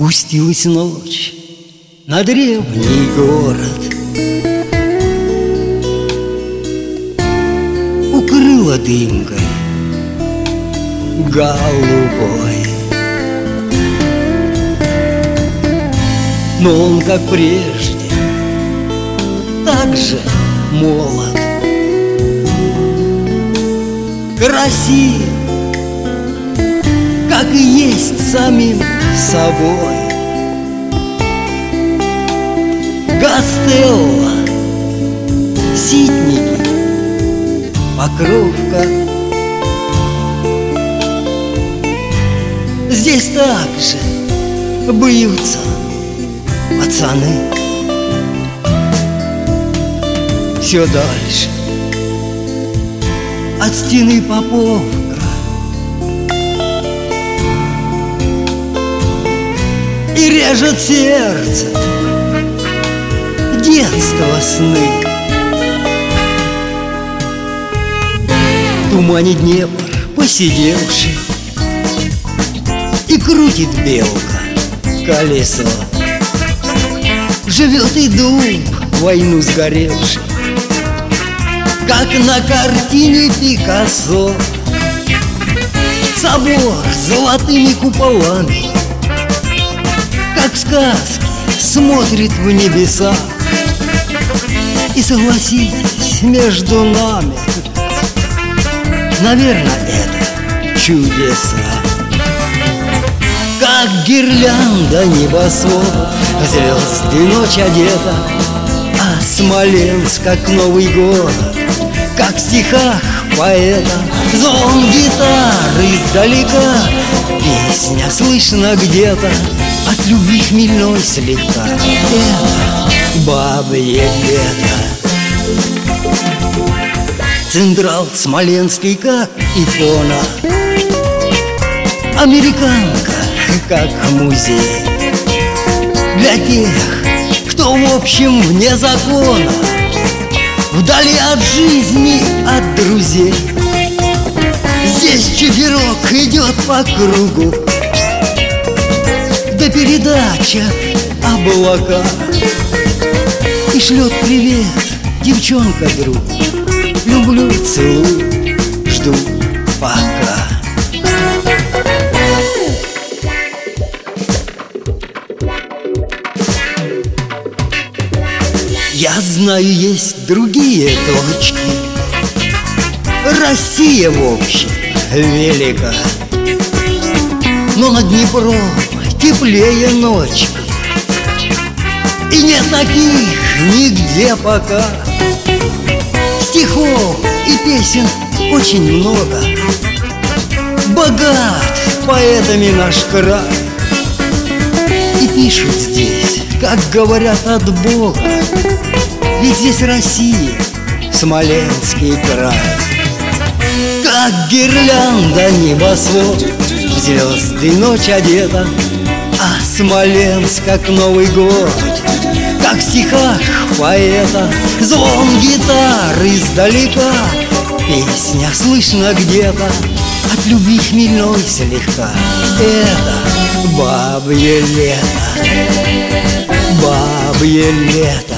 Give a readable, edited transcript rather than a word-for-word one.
Спустилась ночь на древний город, укрыла дымкой голубой. Но он, как прежде, так же молод, красив, как и есть самим собой. Гастелла, ситники, покровка. Здесь также бьются пацаны. Все дальше от стены Поповка. И режет сердце детства сны. В тумане Днепр посидевший, и крутит белка колесо. Живет и дуб, войну сгоревший, как на картине Пикассо. Собор с золотыми куполами, как в сказке, смотрит в небеса. И согласитесь, между нами, наверное, это чудеса. Как гирлянда небосвод, звезды ночь одета, а Смоленск, как Новый год, как в стихах поэта. Звон гитары издалека, песня слышна где-то, от любви хмельной слегка. Это бабье лето. Централ Смоленский, как икона, американка, как музей. Для тех, кто в общем вне закона, вдали от жизни, от друзей. Здесь чиферок идет по кругу, да передача облака. И шлет привет девчонка друг: люблю, целую, жду, пока. Я знаю, есть другие точки. Россия в общем велика, но над Днепром теплее ночи, и нет таких нигде пока. Стихов и песен очень много, богат поэтами наш край. И пишут здесь, как говорят, от Бога, ведь здесь Россия, Смоленский край. Как гирлянда небосвод, в звезды ночь одета, а Смоленск, как Новый год, как в стихах поэта. Звон гитары издалека, песня слышна где-то, от любви хмельной слегка. Это бабье лето, бабье лето.